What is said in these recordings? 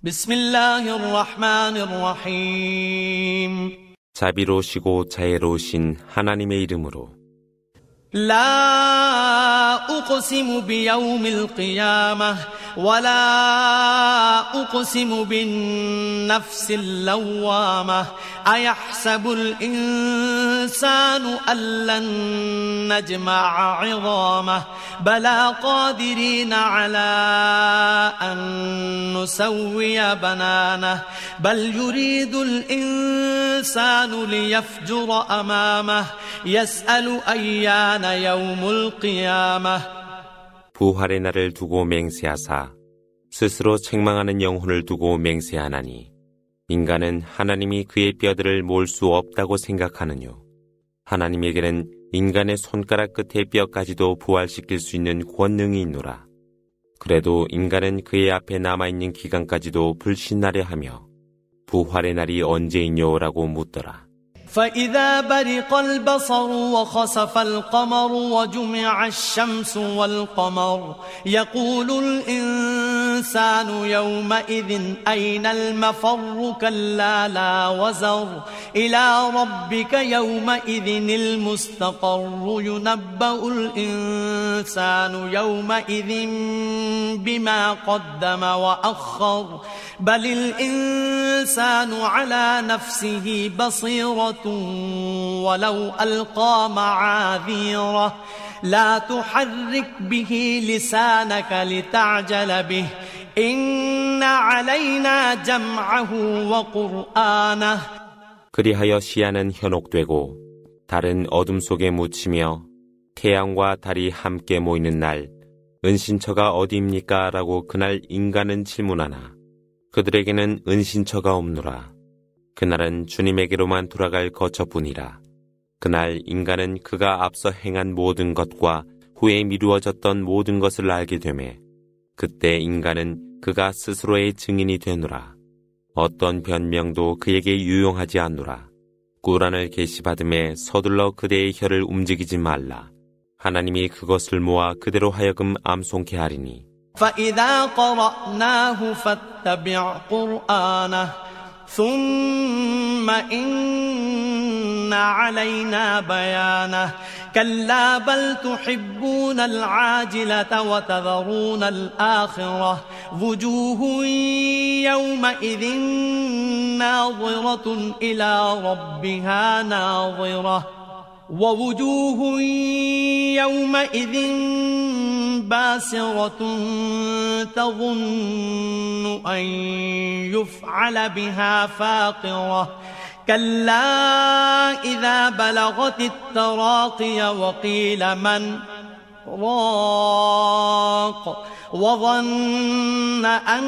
بسم الله الرحمن الرحيم 자비로우시고 자애로우신 하나님의 이름으로 لا أقسم بيوم القيامة ولا أقسم بالنفس اللوامة أيحسب الإنسان أن لن نجمع عظامه بلى قادرين على أن نسوي بنانه بل يريد الإنسان ليفجر أمامه يسأل أيان يوم القيامة 부활의 날을 두고 맹세하사 스스로 책망하는 영혼을 두고 맹세하나니 인간은 하나님이 그의 뼈들을 몰 수 없다고 생각하느뇨. 하나님에게는 인간의 손가락 끝의 뼈까지도 부활시킬 수 있는 권능이 있노라. 그래도 인간은 그의 앞에 남아있는 기간까지도 불신하려 하며 부활의 날이 언제이뇨라고 묻더라. فإذا برق البصر وخسف القمر وجمع الشمس والقمر يقول الإنسان يومئذ أين المفر كلا لا وزر إلى ربك يومئذ المستقر ينبأ الإنسان يومئذ بما قدم وأخر بل الإنسان على نفسه بصيرة ولو ألقى معاذيره لا تحرك به لسانك لتعجل به إن علينا جمعه وقرآنه 그리하여 시야는 현혹되고 달은 어둠 속에 묻히며 태양과 달이 함께 모이는 날 은신처가 어디입니까? 라고 그날 인간은 질문하나 그들에게는 은신처가 없노라. 그날은 주님에게로만 돌아갈 거처뿐이라. 그날 인간은 그가 앞서 행한 모든 것과 후에 미루어졌던 모든 것을 알게 되매 그때 인간은 그가 스스로의 증인이 되노라. 어떤 변명도 그에게 유용하지 않노라. 꾸란을 계시받음에 서둘러 그대의 혀를 움직이지 말라. 하나님이 그것을 모아 그대로 하여금 암송케 하리니 فإذا قرأناه فاتبع قرآنه ثم إن علينا بيانه كلا بل تحبون العاجلة وتذرون الآخرة وجوه يومئذ ناظرة إلى ربها ناظرة ووجوه يومئذ باسرة تظن أن يفعل بها فاقرة كلا إذا بلغت التراقي وقيل من راق وظن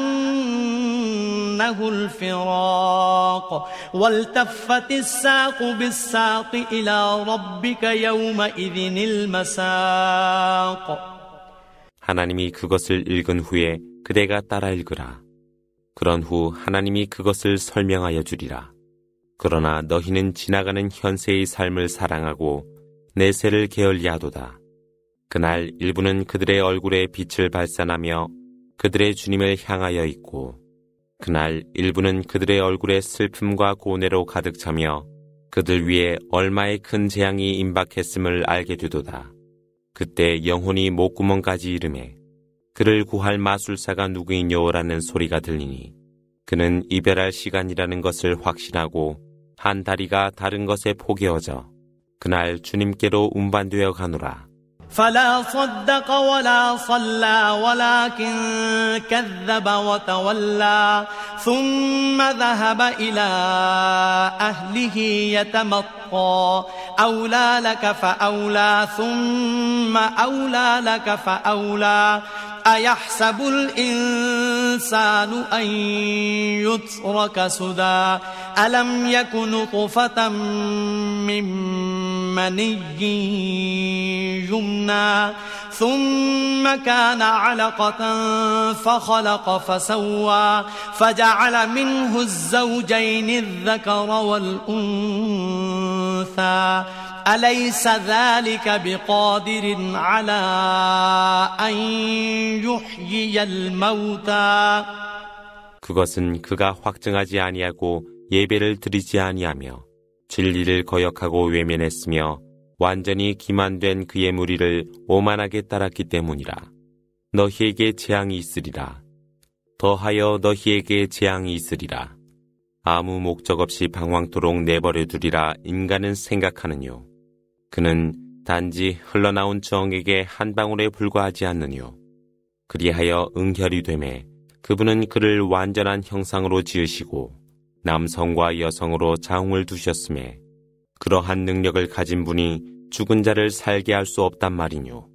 أنه الفراق والتفت الساق بالساق إلى ربك يومئذ المساق 하나님이 그것을 읽은 후에 그대가 따라 읽으라. 그런 후 하나님이 그것을 설명하여 주리라. 그러나 너희는 지나가는 현세의 삶을 사랑하고 내세를 게을리하도다. 그날 일부는 그들의 얼굴에 빛을 발산하며 그들의 주님을 향하여 있고 그날 일부는 그들의 얼굴에 슬픔과 고뇌로 가득 차며 그들 위에 얼마의 큰 재앙이 임박했음을 알게 되도다. 그때 영혼이 목구멍까지 이르매 그를 구할 마술사가 누구이뇨라는 소리가 들리니 그는 이별할 시간이라는 것을 확신하고 한 다리가 다른 것에 포개어져 그날 주님께로 운반되어 가노라. فلا صدق ولا صلى ولكن كذب وتولى ثم ذهب إلى أهله يتمطى أولى لك فأولى ثم أولى لك فأولى أيحسب الإنسان أن يترك سدى ألم يك نطفة من مني يمنى ثم كان علقة فخلق فسوى فجعل منه الزوجين الذكر والأنثى أليس ذلك بقادر على أن يحيي الموتى 그것은 그가 확증하지 아니하고 예배를 드리지 아니하며 진리를 거역하고 외면했으며 완전히 기만된 그의 무리를 오만하게 따랐기 때문이라. 너희에게 재앙이 있으리라. 더하여 너희에게 재앙이 있으리라. 아무 목적 없이 방황토록 내버려 두리라 인간은 생각하느뇨. 그는 단지 흘러나온 정액의 한 방울에 불과하지 않느뇨. 그리하여 응결이 되매 그분은 그를 완전한 형상으로 지으시고 남성과 여성으로 자웅을 두셨음에 그러한 능력을 가진 분이 죽은 자를 살게 할 수 없단 말이뇨.